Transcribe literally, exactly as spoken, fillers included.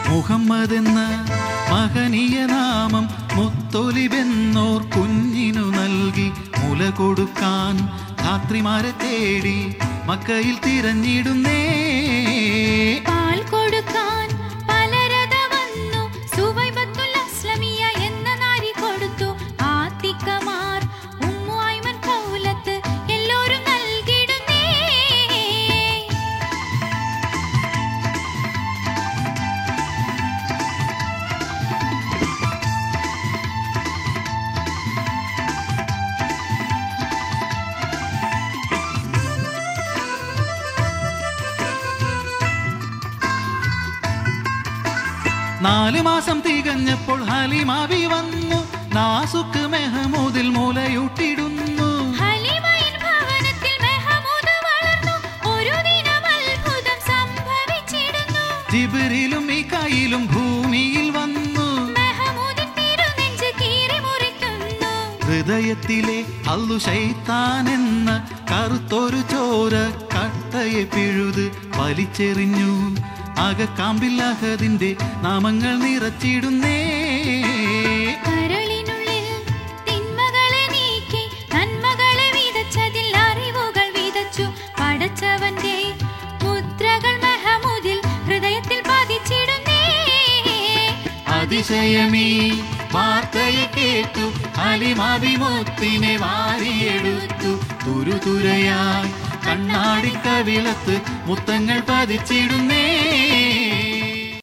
മുഹമ്മദ് എന്ന മഹനീയ നാമം മുത്തൊലിബെന്നോർ കുഞ്ഞിനു നൽകി മുല കൊടുക്കാൻ ധാത്രിമാരെ തേടി മക്കയിൽ തിരഞ്ഞിടുന്നേ. പാൽ കൊടുക്കാൻ പലരത വന്നു. സുവൈബത്തുൽ അസ്ലമിയ എന്ന നാരി കൊടുത്തു. ആത്തിക്കമാർ ഉമ്മു ഐമൻ ഖൗലത്ത് എല്ലാരും നൽകിടുന്നേ. നാല് മാസം തികഞ്ഞപ്പോൾ ഹലിമാവി വന്നു. നാസുക്ക് മെഹമൂദിൽ മുലയൂട്ടിടുന്നു. ഹലിമയിൻ ഭവനത്തിൽ മെഹമൂദ് വളർന്നു. ഒരു ദിനം അത്ഭുതം സംഭവിച്ചിടുന്നു. ജിബ്രീലും മീകായിലും ഭൂമിയിൽ വന്നു. മെഹമൂദിൻ തിരുനെഞ്ച് കീറി മുറിക്കുന്നു. ഹൃദയത്തിലെ അല്ലു ശൈത്താൻ എന്ന കറുത്തൊരു ചോര കട്ടയെ പിഴുത് വലിച്ചെറിഞ്ഞു. അകക്കാമ്പിൽ അഹദിന്റെ നാമങ്ങൾ നിറച്ചിടുന്നേ. കരളിനുള്ളിൽ തിന്മകളെ നീക്കി നന്മകളെ വിതച്ചതിൽ അറിവുകൾ വിതച്ചു. പടച്ചവന്റെ മുദ്രകൾ മെഹമൂദിൽ ഹൃദയത്തിൽ പതിച്ചിടുന്നേ. അതിശയമീ വാർത്തയെ കേട്ടു ഹലിമാവി മുത്തിനെ വാരിയെടുത്തു. തുരുതുരയായി കണ്ണാടി കവിളത്ത് മുത്തങ്ങൾ പതിച്ചിടുന്നേ.